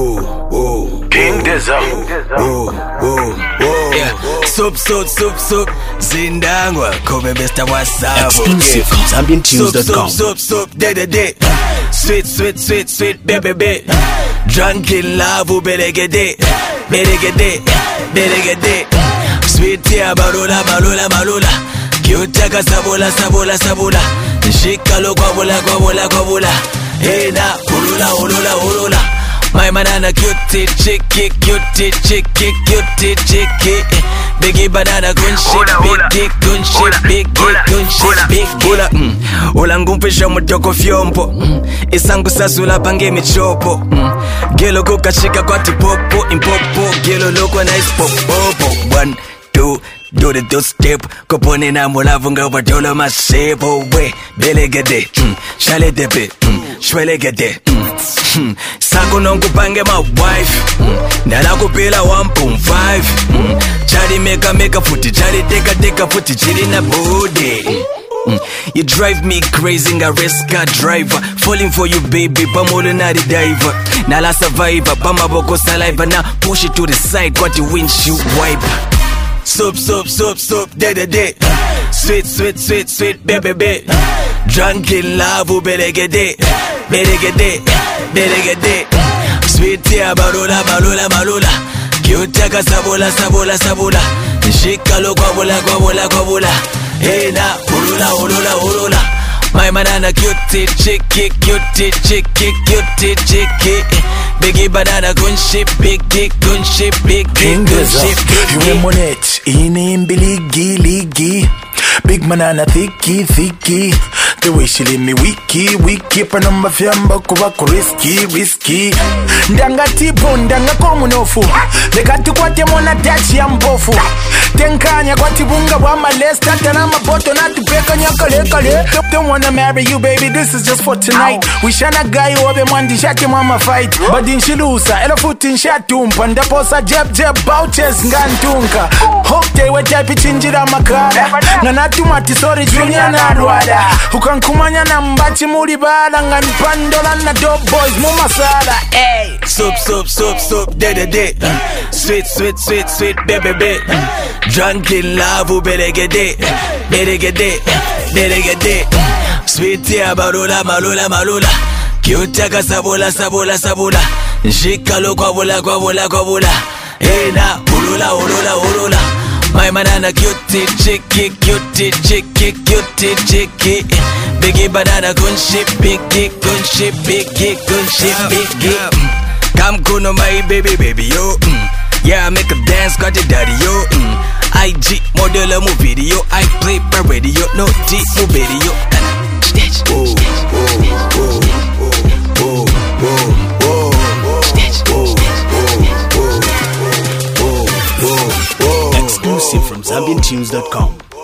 King Deza. Yeah, soup, Zindangwa, Kobe Mr. Wasabu. Exclusive from ZambianTunes.com. Soup, day. Sweet, baby. Drunk in love, belegede. Sweet ya malula. Kyutaka sabula. Shikalo kwabula. Hey na, ulula. My banana cutie chicky. Biggie banana gun shit, big Ula ngumpisha mutoko fyompo Isangu sasula pange michopo Gelo kukashika kwa tipopo Impopo, gelo loko na ispopopo 1, 2, do the two-step Kopone na mulavunga wadolo masebo We, belegede, shale depe Shwelegede, Sako nongu pange my wife Nala kupila 1.5 Chari meka futi Chari teka futi Chiri na body You drive me crazy nga race car driver Falling for you baby Pamolo na the diver Nala survivor Pamaboko saliva Now push it to the side Got the windshield wiper Soup, day. Sweet, baby. Drunk in love, belegede. Sweet ya malula. Kyutaka sabula. Shikalo kwabula. Hey na, ulula. My banana cutie chicky. Biggie banana gun ship, big King Deza. You monet in ligi. Big banana thicky. The way she leave me wiki. Panamba fyamba kubako risky. Ndanga tipo, ndanga komunofu. Lekati kwate mona dachi ya mbofu. Tenkanya kwa tibunga wa malesta. Tanama boto na tupeka nyakale. Don't wanna marry you baby, this is just for tonight. Wishana guy obe mwandi shake mama fight. Badin shilusa, elo futin shatumpa. Ndaposa jeb, bouches ngantunka. Hope we type chinjira makara. Nanatumati sorry junior na rwada. Ukankumanya na mbachi muri bala. Nganipandola na dope boys mumasala. Hey. Soup, day. Sweet, baby. Drunk in love, belegede. Sweet ya malula. Kyutaka sabula. Shikalo kwabula. Hey na, ulula. My banana cutie chicky. Biggie banana gun ship, big. Come kuno my baby yo. Yeah, I make a dance, got the daddy yo. IG model mu video, I play per radio, no deep mu video. Exclusive from ZambianTunes.com.